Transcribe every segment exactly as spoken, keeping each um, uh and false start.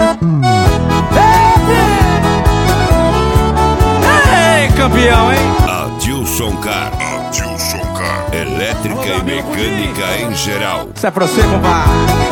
Ei, campeão, hein? Adilson Car. Adilson Car. Elétrica e mecânica em geral. Isso é pra você, compadre.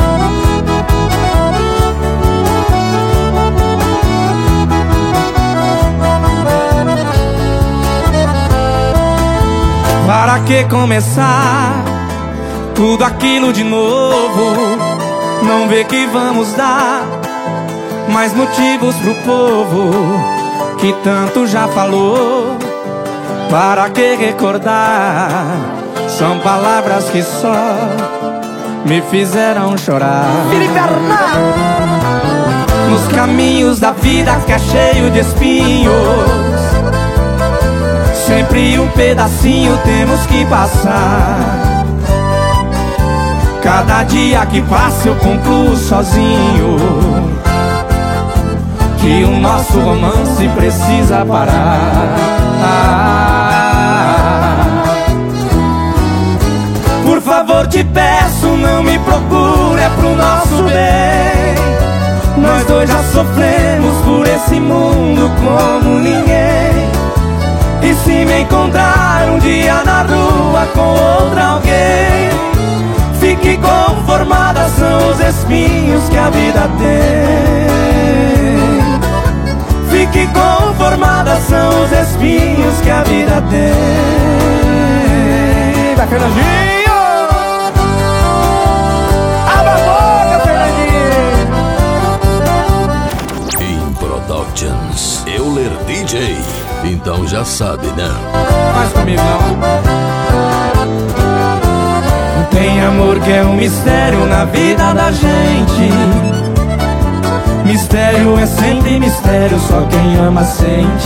Para que começar tudo aquilo de novo? Não vê que vamos dar mais motivos pro povo que tanto já falou. Para que recordar? São palavras que só me fizeram chorar. Nos caminhos da vida que é cheio de espinhos, sempre um pedacinho temos que passar. Cada dia que passa eu concluo sozinho que o nosso romance precisa parar. Por favor te peço, não me procure, é pro nosso bem. Nós dois já sofremos por esse mundo como ninguém. E se me encontrar um dia na rua com outra alguém, fique conformada, são os espinhos que a vida tem. Fique conformada, são os espinhos que a vida tem. Vai, Fernandinho! Abra a boca, Fernandinho! In Productions, Euler D J. Então já sabe, né? Faz comigo, não. Tem amor que é um mistério na vida da gente. Mistério é sempre mistério, só quem ama sente.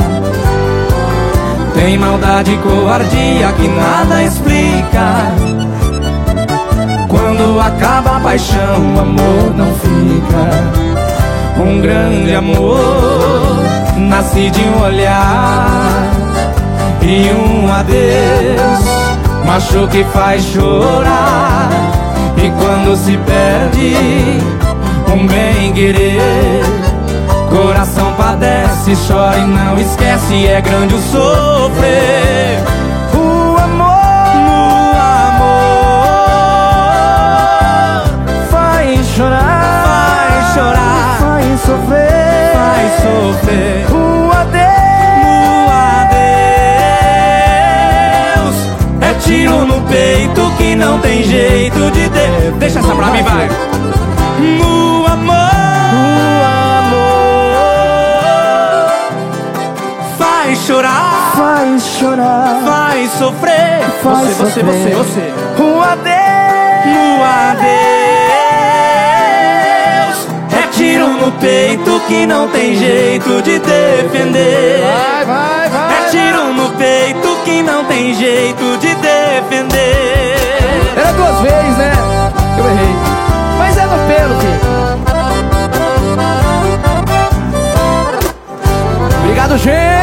Tem maldade e covardia que nada explica. Quando acaba a paixão, o amor não fica. Um grande amor nasce de um olhar e um adeus, machuca e faz chorar. E quando se perde um bem-querer, coração padece, chora e não esquece. É grande o sofrer. O amor, o amor faz chorar, faz chorar, faz sofrer, faz sofrer. O adeus, o adeus é tiro no peito que não tem jeito de ter. Deixa essa pra mim, vai. O amor, faz chorar, faz chorar, faz sofrer. Faz você, sofrer. você, você, você. O adeus, o adeus é tiro no peito que não tem jeito de defender. Vai, vai, vai. É tiro no peito que não tem jeito de defender. Era duas vezes, né? Eu errei. Mas é no pelo, filho. Obrigado, gente.